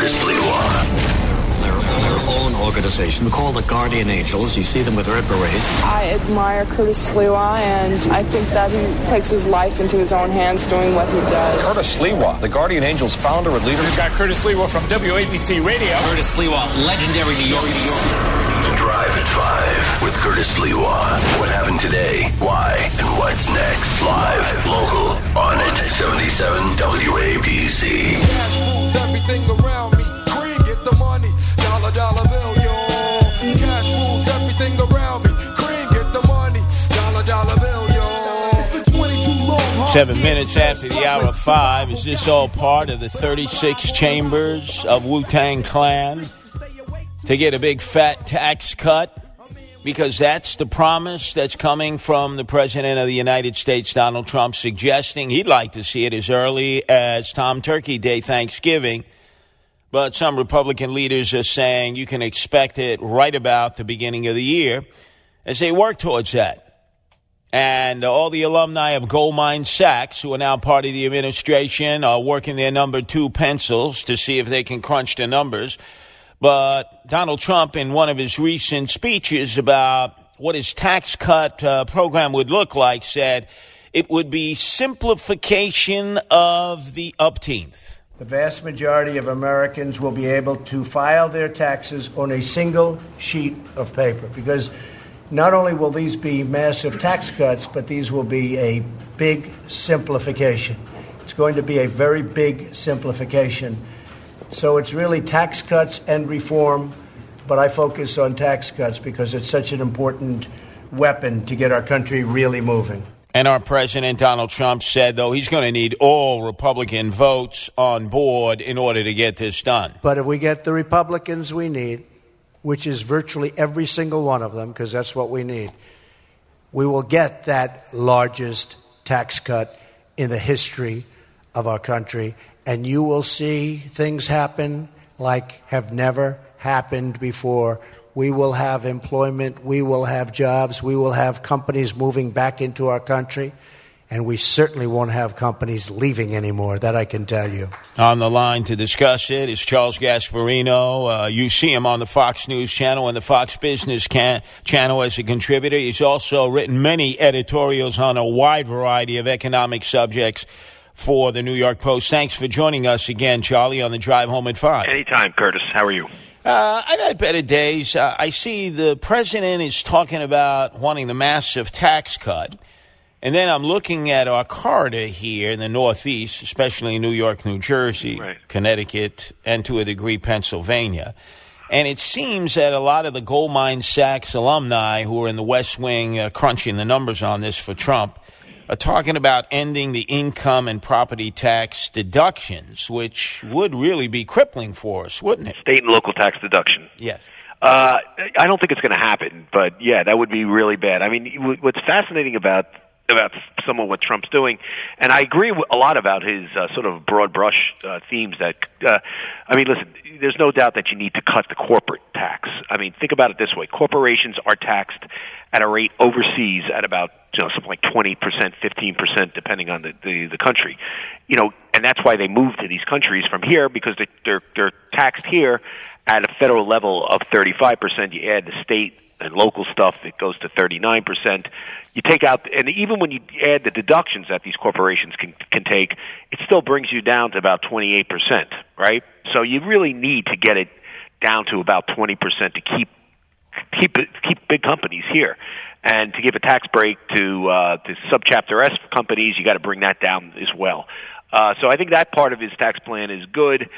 Curtis Sliwa. Their own organization called the Guardian Angels. You see them with red berets. I admire Curtis Sliwa, and I think that he takes his life into his own hands doing what he does. Curtis Sliwa, the Guardian Angels founder and leader. We've got Curtis Sliwa from WABC Radio. Curtis Sliwa, legendary New York. The Drive at 5 with Curtis Sliwa. What happened today? Why? And what's next? Live, local, on it. 77 WABC. Cash moves everything around me. Cream, get the money. Dollar bill, yo. Cash moves everything around me. Cream, get the money. Dollar bill, yo. It's been 22 long. 7 minutes after the hour of 5. Is this all part of the 36 chambers of Wu-Tang Clan to get a big fat tax cut? Because that's the promise that's coming from the President of the United States, Donald Trump, suggesting he'd like to see it as early as Tom Turkey Day, Thanksgiving. But some Republican leaders are saying you can expect it right about the beginning of the year as they work towards that. And all the alumni of Goldman Sachs, who are now part of the administration, are working their number 2 pencils to see if they can crunch the numbers. But Donald Trump, in one of his recent speeches about what his tax cut program would look like, said it would be simplification of the upteenth. The vast majority of Americans will be able to file their taxes on a single sheet of paper, because not only will these be massive tax cuts, but these will be a big simplification. It's going to be a very big simplification. So it's really tax cuts and reform, but I focus on tax cuts because it's such an important weapon to get our country really moving. And our President, Donald Trump, said, though, he's going to need all Republican votes on board in order to get this done. But if we get the Republicans we need, which is virtually every single one of them, because that's what we need, we will get that largest tax cut in the history of our country. And you will see things happen like have never happened before. We will have employment. We will have jobs. We will have companies moving back into our country. And we certainly won't have companies leaving anymore. That I can tell you. On the line to discuss it is Charles Gasparino. You see him on the Fox News channel and the Fox Business channel as a contributor. He's also written many editorials on a wide variety of economic subjects for the New York Post. Thanks for joining us again, Charlie, on the Drive Home at 5. Anytime, Curtis. How are you? I've had better days. I see the president is talking about wanting the massive tax cut. And then I'm looking at our corridor here in the Northeast, especially in New York, New Jersey, right, Connecticut, and to a degree Pennsylvania. And it seems that a lot of the Goldman Sachs alumni who are in the West Wing crunching the numbers on this for Trump are talking about ending the income and property tax deductions, which would really be crippling for us, wouldn't it? State and local tax deduction. Yes. I don't think it's going to happen, but yeah, that would be really bad. I mean, what's fascinating about some of what Trump's doing, and I agree a lot about his sort of broad brush themes that, I mean, listen, there's no doubt that you need to cut the corporate tax. I mean, think about it this way. Corporations are taxed at a rate overseas at about something like 20%, 15%, depending on the country. And that's why they move to these countries from here, because they're taxed here at a federal level of 35%. You add the state and local stuff, it goes to 39%. You take out, and even when you add the deductions that these corporations can take, it still brings you down to about 28%, right? So you really need to get it down to about 20% to keep big companies here. And to give a tax break to subchapter S companies, you got to bring that down as well. So I think that part of his tax plan is good.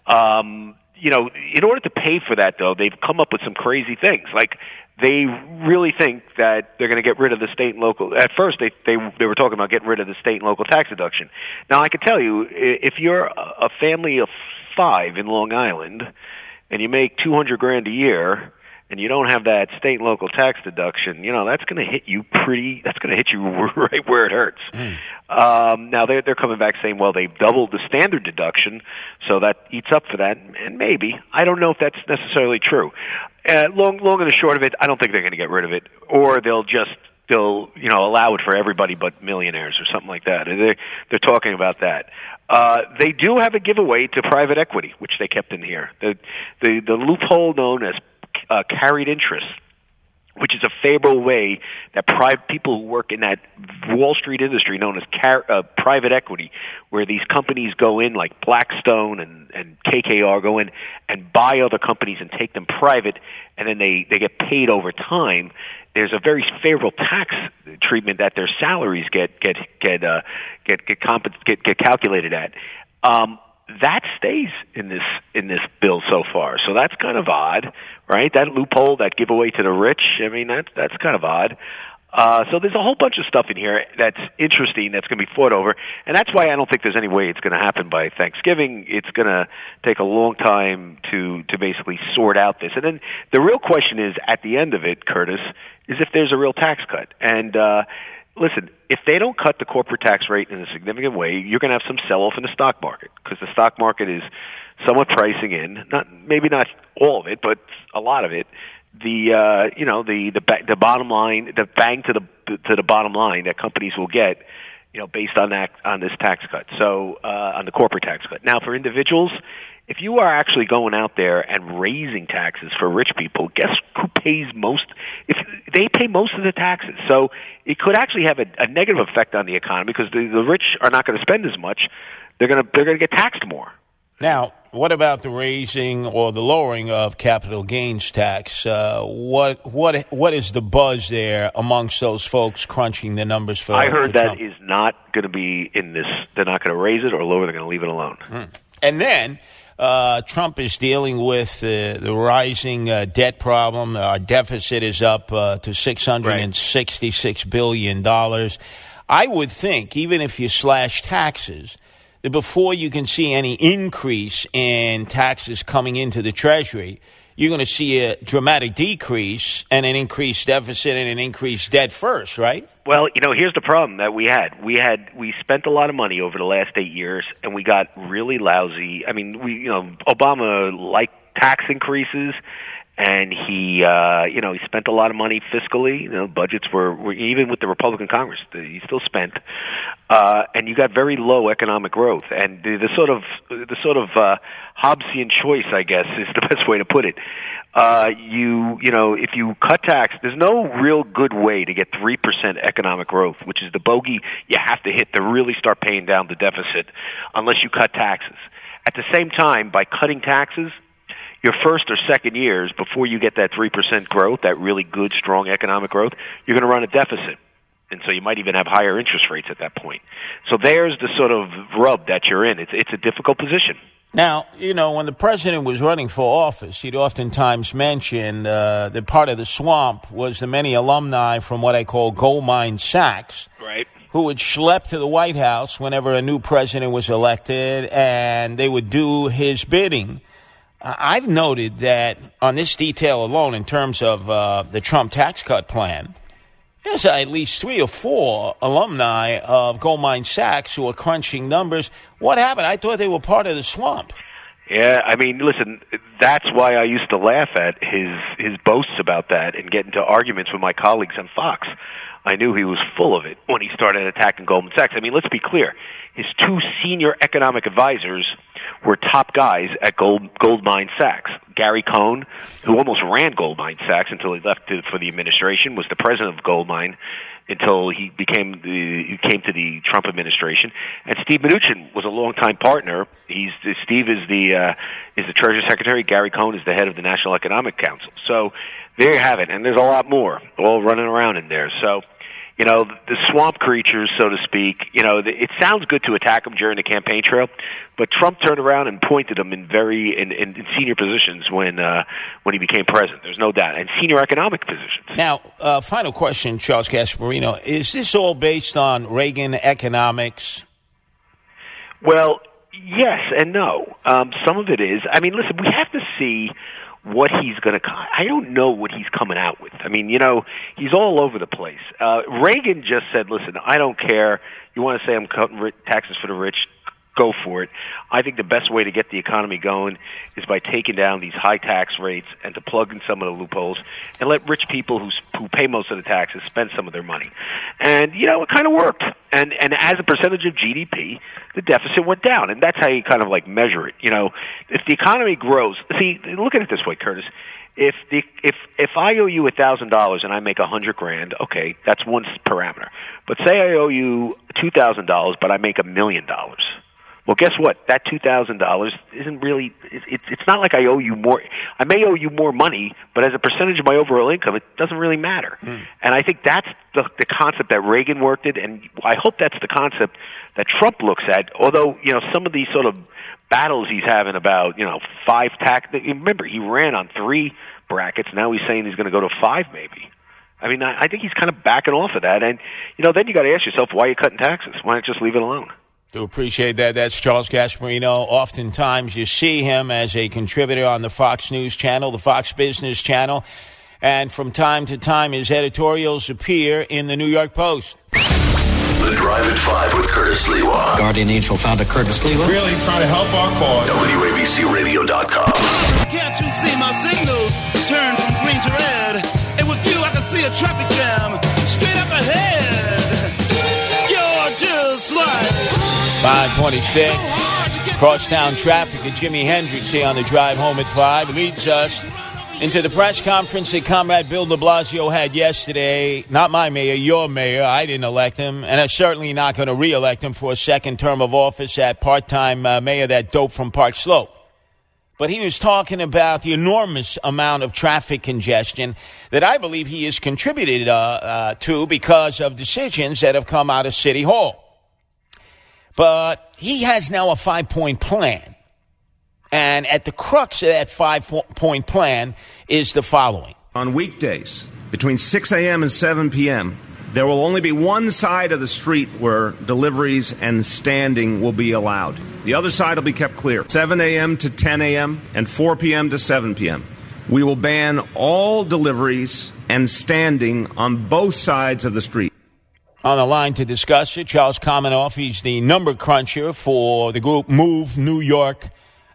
In order to pay for that, though, they've come up with some crazy things. Like, they really think that they're going to get rid of the state and local. At first, they were talking about getting rid of the state and local tax deduction. Now, I can tell you, if you're a family of 5 in Long Island and you make $200,000 a year and you don't have that state and local tax deduction, that's going to hit you that's going to hit you right where it hurts. Now they're coming back saying, well, they've doubled the standard deduction, so that eats up for that, and maybe. I don't know if that's necessarily true. Long and the short of it, I don't think they're going to get rid of it, or they'll allow it for everybody but millionaires or something like that. They're talking about that. They do have a giveaway to private equity, which they kept in here. The loophole known as carried interest, which is a favorable way that people who work in that Wall Street industry known as private equity, where these companies go in, like Blackstone and KKR, go in and buy other companies and take them private, and then they get paid over time. There's a very favorable tax treatment that their salaries get calculated at. That stays in this bill so far, so that's kind of odd, right? That loophole, that giveaway to the rich. I mean, that's kind of odd. So there's a whole bunch of stuff in here that's interesting, that's going to be fought over, and that's why I don't think there's any way it's going to happen by Thanksgiving. It's going to take a long time to basically sort out this. And then the real question is, at the end of it, Curtis, is if there's a real tax cut. And listen, if they don't cut the corporate tax rate in a significant way, you're going to have some sell-off in the stock market, because the stock market is somewhat pricing in, maybe not all of it, but a lot of it, the bottom line, the bang to the bottom line that companies will get, based on this tax cut. So on the corporate tax cut. Now, for individuals, if you are actually going out there and raising taxes for rich people, guess who pays most? If they pay most of the taxes, so it could actually have a negative effect on the economy, because the rich are not going to spend as much. They're going to get taxed more. Now, what about the raising or the lowering of capital gains tax? What is the buzz there amongst those folks crunching the numbers for? I heard for that Trump? is not going to be in this. They're not going to raise it or lower. They're going to leave it alone. And then Trump is dealing with the rising debt problem. Our deficit is up to $666 billion. I would think, even if you slash taxes, that before you can see any increase in taxes coming into the Treasury, you're going to see a dramatic decrease and an increased deficit and an increased debt first, right? Well, here's the problem that we had. We spent a lot of money over the last 8 years, and we got really lousy. I mean, Obama liked tax increases, and he spent a lot of money fiscally. Budgets were even with the Republican Congress, he still spent, and you got very low economic growth. And the sort of Hobbesian choice, I guess, is the best way to put it. If you cut tax, there's no real good way to get 3% economic growth, which is the bogey you have to hit to really start paying down the deficit, unless you cut taxes. At the same time, by cutting taxes, your first or second years, before you get that 3% growth, that really good, strong economic growth, you're going to run a deficit. And so you might even have higher interest rates at that point. So there's the sort of rub that you're in. It's a difficult position. Now, when the president was running for office, he'd oftentimes mention that part of the swamp was the many alumni from what I call Goldman Sachs, right, who would schlep to the White House whenever a new president was elected, and they would do his bidding. I've noted that on this detail alone, in terms of the Trump tax cut plan, there's at least 3 or 4 alumni of Goldman Sachs who are crunching numbers. What happened? I thought they were part of the swamp. Yeah, I mean, listen, that's why I used to laugh at his boasts about that and get into arguments with my colleagues on Fox. I knew he was full of it when he started attacking Goldman Sachs. I mean, let's be clear. His 2 senior economic advisors were top guys at Goldman Sachs. Gary Cohn, who almost ran Goldman Sachs until he left for the administration, was the president of Goldman until he came to the Trump administration. And Steve Mnuchin was a longtime partner. Steve is the Treasury Secretary. Gary Cohn is the head of the National Economic Council. So there you have it. And there's a lot more all running around in there. So, the swamp creatures, so to speak, it sounds good to attack them during the campaign trail, but Trump turned around and pointed them in senior positions when he became president. There's no doubt. And senior economic positions. Now, final question, Charles Gasparino. Is this all based on Reagan economics? Well, yes and no. Some of it is. I mean, listen, we have to see what he's going to. I don't know what he's coming out with. I mean, he's all over the place. Reagan just said, "Listen, I don't care. You want to say I'm cutting taxes for the rich? go for it. I think the best way to get the economy going is by taking down these high tax rates and to plug in some of the loopholes and let rich people who pay most of the taxes spend some of their money. And, it kind of worked. And as a percentage of GDP, the deficit went down. And that's how you kind of like measure it. If the economy grows, see, look at it this way, Curtis. If I owe you $1,000 and I make $100,000, okay, that's one parameter. But say I owe you $2,000, but I make $1 million. Well, guess what? That $2,000 isn't really. It's not like I owe you more. I may owe you more money, but as a percentage of my overall income, it doesn't really matter. And I think that's the concept that Reagan worked at, and I hope that's the concept that Trump looks at. Although some of these sort of battles he's having about 5 tax. Remember, he ran on 3 brackets. Now he's saying he's going to go to 5, maybe. I mean, I think he's kind of backing off of that. And then you got to ask yourself, why are you cutting taxes? Why not just leave it alone? Do appreciate that. That's Charles Gasparino. Oftentimes you see him as a contributor on the Fox News channel, the Fox Business channel, and from time to time his editorials appear in the New York Post. The Drive at 5 with Curtis Lewa. Guardian Angel founder Curtis Lewa. Really trying to help our cause. WABCRadio.com. Can't you see my signals turn from green to red? And with you I can see a traffic jam straight up ahead. You're just like 526. Crosstown traffic at Jimi Hendrix here on the Drive Home at 5 leads us into the press conference that Comrade Bill de Blasio had yesterday. Not my mayor, your mayor. I didn't elect him, and I'm certainly not going to re-elect him for a second term of office at part-time mayor, that dope from Park Slope. But he was talking about the enormous amount of traffic congestion that I believe he has contributed to because of decisions that have come out of City Hall. But he has now a 5-point plan. And at the crux of that 5-point plan is the following. On weekdays, between 6 a.m. and 7 p.m., there will only be one side of the street where deliveries and standing will be allowed. The other side will be kept clear. 7 a.m. to 10 a.m. and 4 p.m. to 7 p.m. We will ban all deliveries and standing on both sides of the street. On the line to discuss it, Charles Kamenoff. He's the number cruncher for the group Move New York.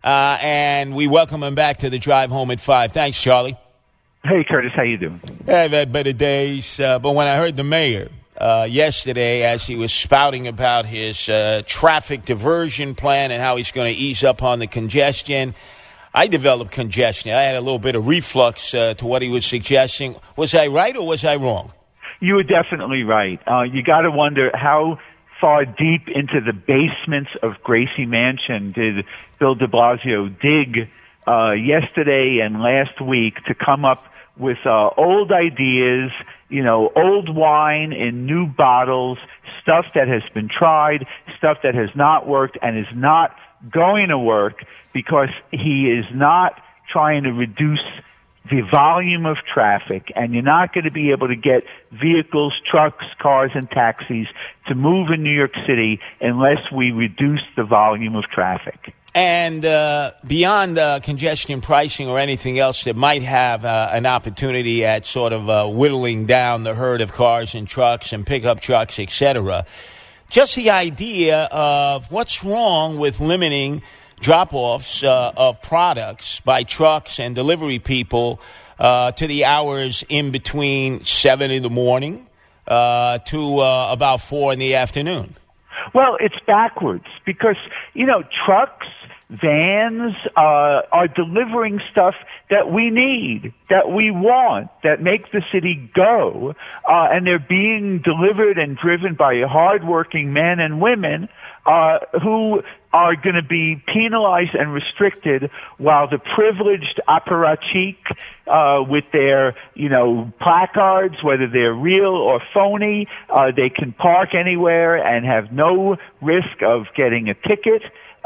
And we welcome him back to the Drive Home at 5. Thanks, Charlie. Hey, Curtis. How you doing? I've had better days. But when I heard the mayor yesterday as he was spouting about his traffic diversion plan and how he's going to ease up on the congestion, I developed congestion. I had a little bit of reflux to what he was suggesting. Was I right or was I wrong? You were definitely right. You got to wonder how far deep into the basements of Gracie Mansion did Bill de Blasio dig yesterday and last week to come up with old ideas, old wine in new bottles, stuff that has been tried, stuff that has not worked and is not going to work because he is not trying to reduce the volume of traffic, and you're not going to be able to get vehicles, trucks, cars, and taxis to move in New York City unless we reduce the volume of traffic. And beyond congestion pricing or anything else that might have an opportunity at sort of whittling down the herd of cars and trucks and pickup trucks, etc., just the idea of what's wrong with limiting drop-offs of products by trucks and delivery people to the hours in between 7 in the morning to about 4 in the afternoon. Well, it's backwards because, trucks, vans are delivering stuff that we need, that we want, that make the city go, and they're being delivered and driven by hardworking men and women who are going to be penalized and restricted while the privileged apparatchik with their, placards, whether they're real or phony, they can park anywhere and have no risk of getting a ticket.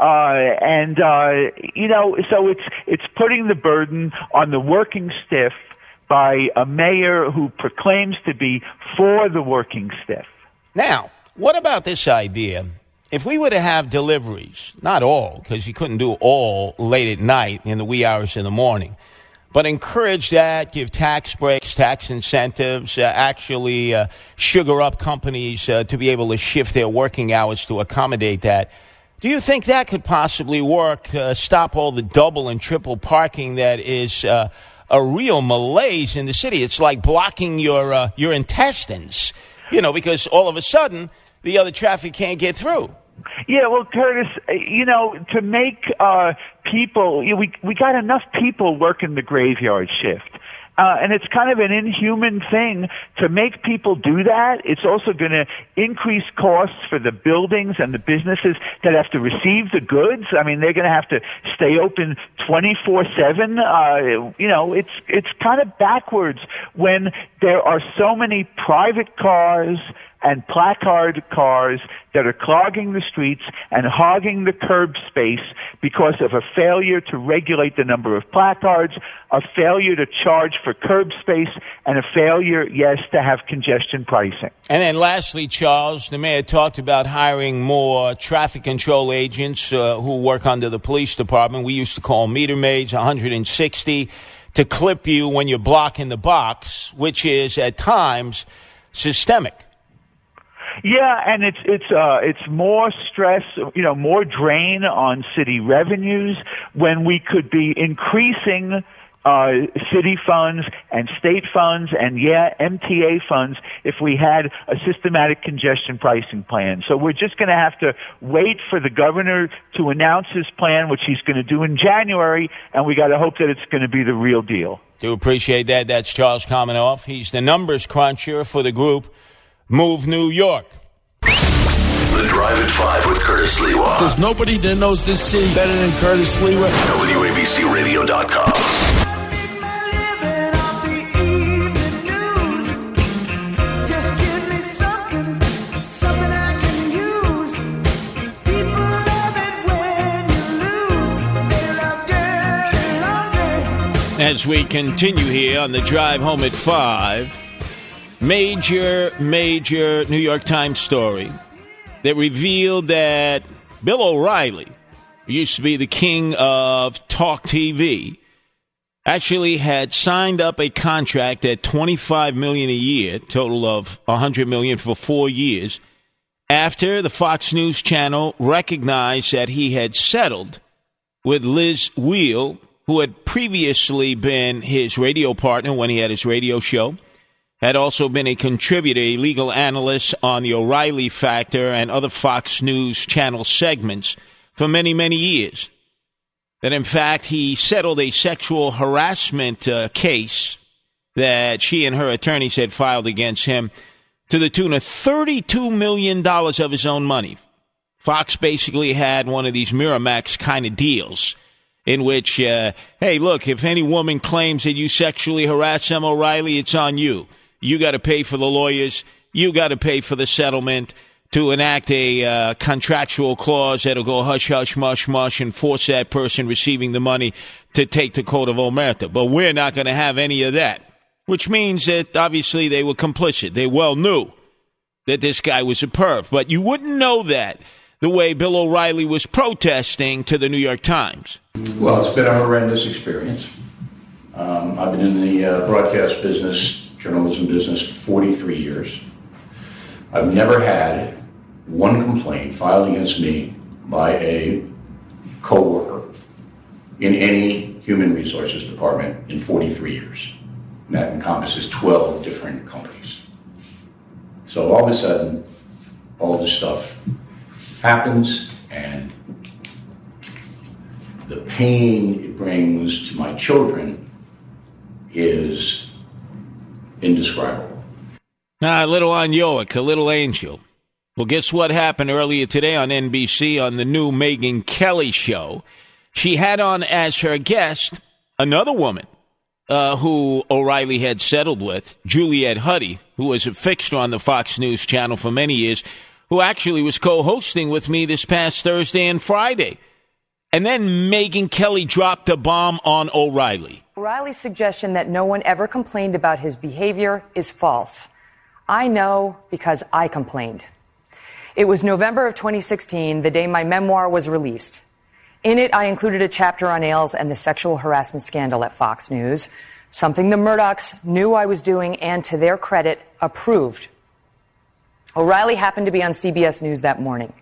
So it's putting the burden on the working stiff by a mayor who proclaims to be for the working stiff. Now, what about this idea? If we were to have deliveries, not all, because you couldn't do all late at night in the wee hours in the morning, but encourage that, give tax breaks, tax incentives, actually sugar up companies to be able to shift their working hours to accommodate that. Do you think that could possibly work to stop all the double and triple parking that is a real malaise in the city? It's like blocking your intestines, because all of a sudden the other traffic can't get through. Yeah, well, Curtis, to make people, we got enough people working the graveyard shift. And it's kind of an inhuman thing to make people do that. It's also going to increase costs for the buildings and the businesses that have to receive the goods. I mean, they're going to have to stay open 24/7. It's kind of backwards when there are so many private cars and placard cars that are clogging the streets and hogging the curb space because of a failure to regulate the number of placards, a failure to charge for curb space, and a failure, yes, to have congestion pricing. And then lastly, Charles, the mayor talked about hiring more traffic control agents who work under the police department. We used to call them meter maids, 160, to clip you when you're blocking the box, which is at times systemic. Yeah, and it's more stress, more drain on city revenues when we could be increasing city funds and state funds and MTA funds if we had a systematic congestion pricing plan. So we're just going to have to wait for the governor to announce his plan, which he's going to do in January, and we got to hope that it's going to be the real deal. Do appreciate that. That's Charles Kamenoff. He's the numbers cruncher for the group Move New York. The Drive at 5 with Curtis Lewa. There's nobody that knows this city better than Curtis Lewa. WABCRadio.com. As we continue here on the drive home at 5, major New York Times story that revealed that Bill O'Reilly, who used to be the king of talk TV, actually had signed up a contract at $25 million a year, total of $100 million for 4 years, after the Fox News channel recognized that he had settled with Liz Weil, who had previously been his radio partner when he had his radio show, had also been a contributor, a legal analyst on the O'Reilly Factor and other Fox News channel segments for many, many years. That, in fact, he settled a sexual harassment case that she and her attorneys had filed against him to the tune of $32 million of his own money. Fox basically had one of these Miramax kind of deals in which, hey, look, if any woman claims that you sexually harass them, O'Reilly, it's on you. You got to pay for the lawyers. You got to pay for the settlement to enact a contractual clause that'll go hush, hush, mush, mush, and force that person receiving the money to take the code of omerta. But we're not going to have any of that, which means that obviously they were complicit. They well knew that this guy was a perv. But you wouldn't know that the way Bill O'Reilly was protesting to the New York Times. Well, it's been a horrendous experience. I've been in the broadcast business, journalism business, for 43 years. I've never had one complaint filed against me by a coworker in any human resources department in 43 years. And that encompasses 12 different companies. So all of a sudden, all this stuff happens, and the pain it brings to my children is indescribable. A little Anyoic, a little angel. Well, guess what happened earlier today on NBC on the new Megyn Kelly show? She had on as her guest another woman who O'Reilly had settled with, Juliette Huddy, who was a fixture on the Fox News channel for many years, who actually was co-hosting with me this past Thursday and Friday. And then Megyn Kelly dropped a bomb on O'Reilly. O'Reilly's suggestion that no one ever complained about his behavior is false. I know because I complained. It was November of 2016, the day my memoir was released. In it, I included a chapter on Ailes and the sexual harassment scandal at Fox News, something the Murdochs knew I was doing and, to their credit, approved. O'Reilly happened to be on CBS News that morning.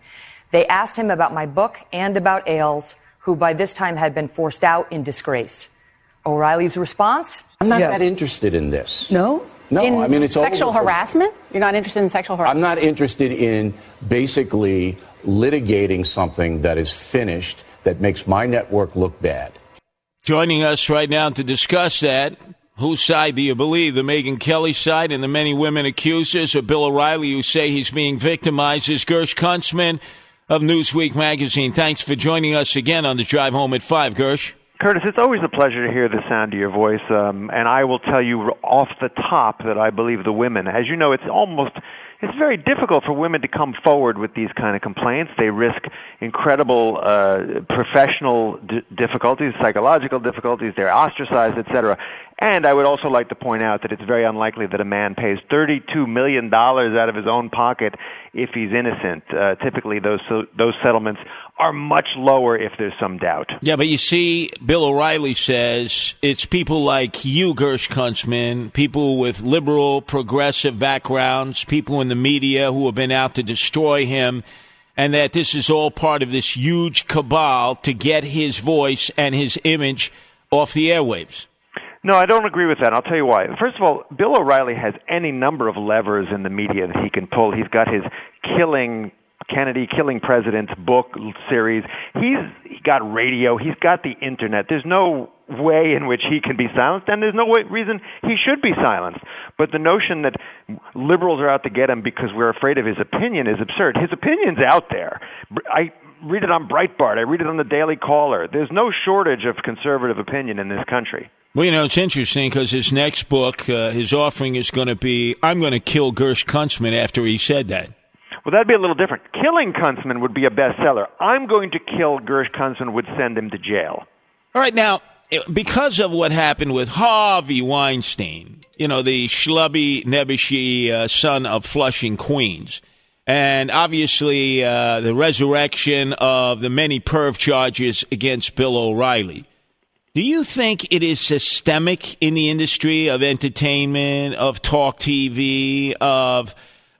They asked him about my book and about Ailes, who by this time had been forced out in disgrace. O'Reilly's response? I'm not that interested in this. No? No, I mean, it's sexual harassment? You're not interested in sexual harassment? I'm not interested in basically litigating something that is finished that makes my network look bad. Joining us right now to discuss that, whose side do you believe, the Megyn Kelly side and the many women accusers, or Bill O'Reilly who say he's being victimized, is Gersh Kunstman of Newsweek magazine. Thanks for joining us again on the Drive Home at 5, Gersh. Curtis, it's always a pleasure to hear the sound of your voice, and I will tell you off the top that I believe the women, as you know, it's very difficult for women to come forward with these kind of complaints. They risk incredible professional difficulties, psychological difficulties, they're ostracized, etc. And I would also like to point out that it's very unlikely that a man pays $32 million out of his own pocket if he's innocent. Typically, those settlements are much lower if there's some doubt. Yeah, but you see, Bill O'Reilly says it's people like you, Gersh Kunstman, people with liberal, progressive backgrounds, people in the media who have been out to destroy him, and that this is all part of this huge cabal to get his voice and his image off the airwaves. No, I don't agree with that. I'll tell you why. First of all, Bill O'Reilly has any number of levers in the media that he can pull. He's got his Kennedy Killing Presidents book series. He's got radio. He's got the internet. There's no way in which he can be silenced, and there's no reason he should be silenced. But the notion that liberals are out to get him because we're afraid of his opinion is absurd. His opinion's out there. I read it on Breitbart. I read it on the Daily Caller. There's no shortage of conservative opinion in this country. Well, you know, it's interesting because his next book, his offering is going to be, I'm going to kill Gersh Kunstman after he said that. Well, that'd be a little different. Killing Kunstman would be a bestseller. I'm going to kill Gersh Kunstman would send him to jail. All right, now, because of what happened with Harvey Weinstein, you know, the schlubby, nebbishy son of Flushing, Queens, and obviously the resurrection of the many perv charges against Bill O'Reilly, do you think it is systemic in the industry of entertainment, of talk TV, of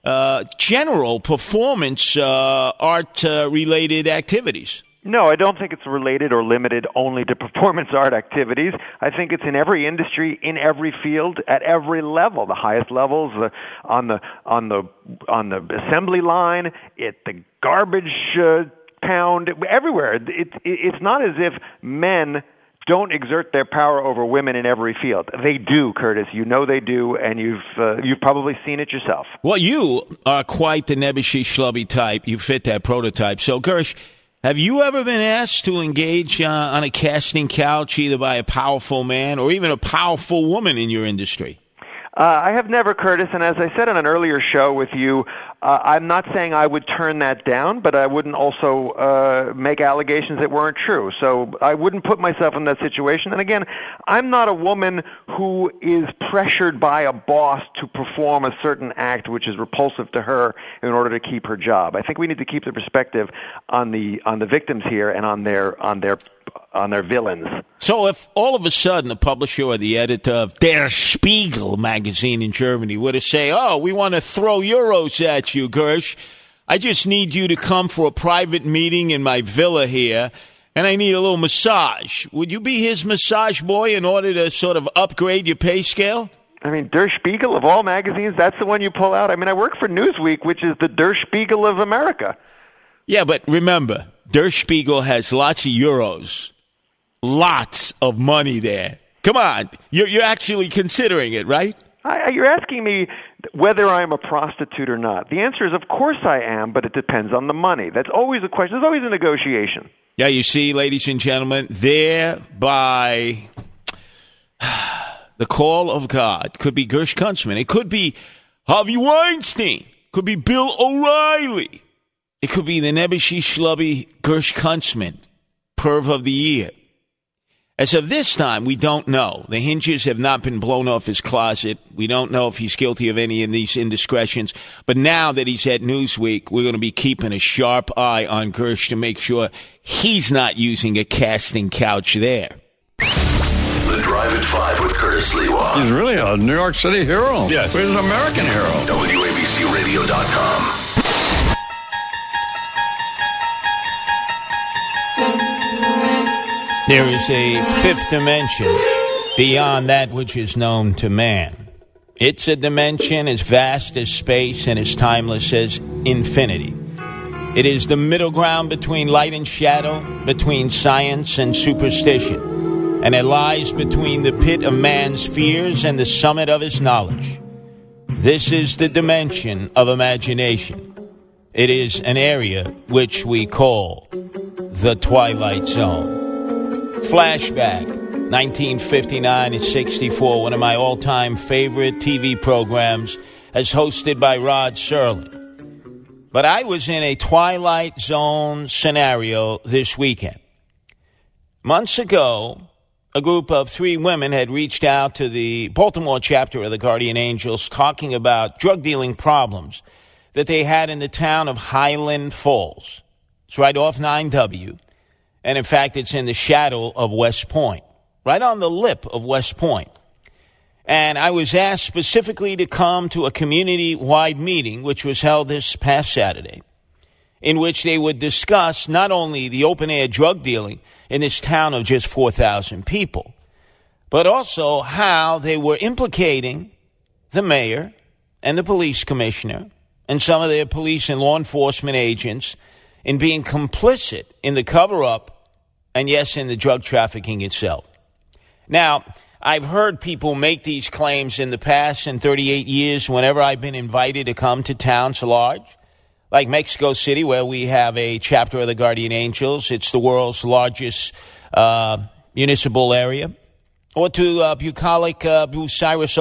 general performance art-related activities? No, I don't think it's related or limited only to performance art activities. I think it's in every industry, in every field, at every level. The highest levels, on the assembly line, at the garbage pound, everywhere. It's not as if men don't exert their power over women in every field. They do, Curtis. You know they do, and you've probably seen it yourself. Well, you are quite the nebbishy, schlubby type. You fit that prototype. So, Gersh, have you ever been asked to engage on a casting couch either by a powerful man or even a powerful woman in your industry? I have never, Curtis, and as I said on an earlier show with you, I'm not saying I would turn that down, but I wouldn't also make allegations that weren't true. So I wouldn't put myself in that situation. And again, I'm not a woman who is pressured by a boss to perform a certain act which is repulsive to her in order to keep her job. I think we need to keep the perspective on the victims here and on their villains. So if all of a sudden the publisher or the editor of Der Spiegel magazine in Germany were to say, oh, we want to throw euros at you, Gersh, I just need you to come for a private meeting in my villa here, and I need a little massage. Would you be his massage boy in order to sort of upgrade your pay scale? I mean, Der Spiegel of all magazines, that's the one you pull out? I mean, I work for Newsweek, which is the Der Spiegel of America. Yeah, but remember, Der Spiegel has lots of euros. Lots of money there. Come on. You're actually considering it, right? You're asking me whether I'm a prostitute or not. The answer is, of course I am, but it depends on the money. That's always a question. There's always a negotiation. Yeah, you see, ladies and gentlemen, there by the call of God could be Gersh Kunstman. It could be Harvey Weinstein. It could be Bill O'Reilly. It could be the nebbishy, schlubby Gersh Kunstman, perv of the year. As of this time, we don't know. The hinges have not been blown off his closet. We don't know if he's guilty of any of these indiscretions. But now that he's at Newsweek, we're going to be keeping a sharp eye on Gersh to make sure he's not using a casting couch there. The Drive at 5 with Curtis Lewa. He's really a New York City hero. Yes. He's an American hero. WABCRadio.com. There is a fifth dimension beyond that which is known to man. It's a dimension as vast as space and as timeless as infinity. It is the middle ground between light and shadow, between science and superstition, and it lies between the pit of man's fears and the summit of his knowledge. This is the dimension of imagination. It is an area which we call the Twilight Zone. Flashback, 1959 and 64, one of my all-time favorite TV programs, as hosted by Rod Serling. But I was in a Twilight Zone scenario this weekend. Months ago, a group of 3 women had reached out to the Baltimore chapter of the Guardian Angels talking about drug dealing problems that they had in the town of Highland Falls. It's right off 9W. And in fact, it's in the shadow of West Point, right on the lip of West Point. And I was asked specifically to come to a community-wide meeting, which was held this past Saturday, in which they would discuss not only the open-air drug dealing in this town of just 4,000 people, but also how they were implicating the mayor and the police commissioner and some of their police and law enforcement agents in being complicit in the cover-up and, yes, in the drug trafficking itself. Now, I've heard people make these claims in the past in 38 years whenever I've been invited to come to towns large, like Mexico City, where we have a chapter of the Guardian Angels. It's the world's largest municipal area. Or to bucolic Bucyrus,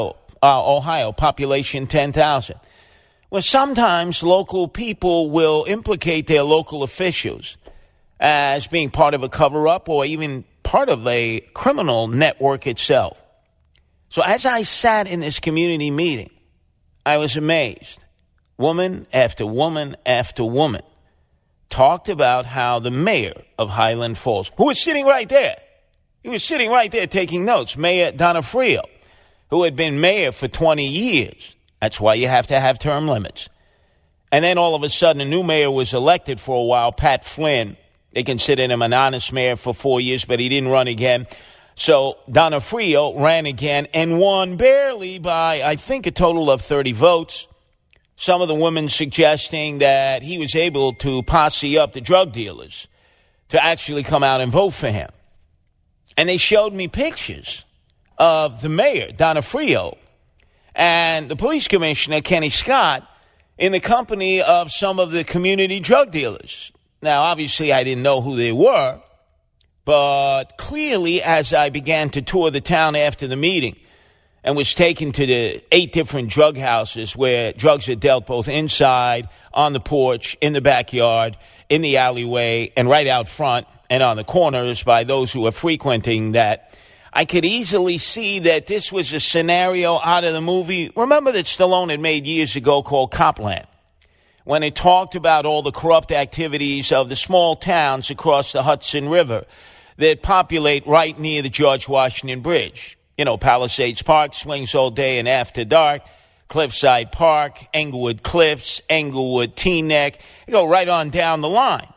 Ohio, population 10,000. Well, sometimes local people will implicate their local officials as being part of a cover-up or even part of a criminal network itself. So as I sat in this community meeting, I was amazed. Woman after woman after woman talked about how the mayor of Highland Falls, who was sitting right there, he was sitting right there taking notes, Mayor Donofrio, who had been mayor for 20 years. That's why you have to have term limits. And then all of a sudden, a new mayor was elected for a while, Pat Flynn. They considered him an honest mayor for 4 years, but he didn't run again. So Donofrio ran again and won barely by, I think, a total of 30 votes. Some of the women suggesting that he was able to posse up the drug dealers to actually come out and vote for him. And they showed me pictures of the mayor, Donofrio, and the police commissioner, Kenny Scott, in the company of some of the community drug dealers. Now, obviously, I didn't know who they were, but clearly, as I began to tour the town after the meeting and was taken to the 8 different drug houses where drugs are dealt both inside, on the porch, in the backyard, in the alleyway, and right out front and on the corners by those who are frequenting that, I could easily see that this was a scenario out of the movie. Remember that Stallone had made years ago called Copland, when it talked about all the corrupt activities of the small towns across the Hudson River that populate right near the George Washington Bridge. You know, Palisades Park swings all day and after dark, Cliffside Park, Englewood Cliffs, Englewood Teaneck. You go right on down the line.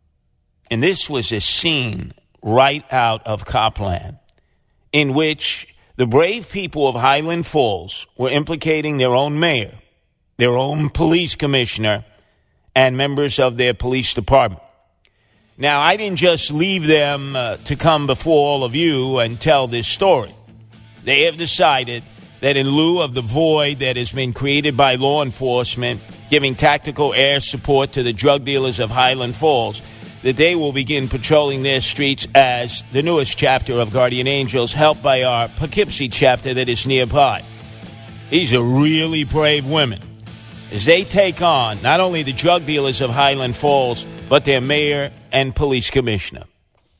And this was a scene right out of Copland in which the brave people of Highland Falls were implicating their own mayor, their own police commissioner, and members of their police department. Now, I didn't just leave them to come before all of you and tell this story. They have decided that in lieu of the void that has been created by law enforcement giving tactical air support to the drug dealers of Highland Falls, that they will begin patrolling their streets as the newest chapter of Guardian Angels, helped by our Poughkeepsie chapter that is nearby. These are really brave women as they take on not only the drug dealers of Highland Falls, but their mayor and police commissioner.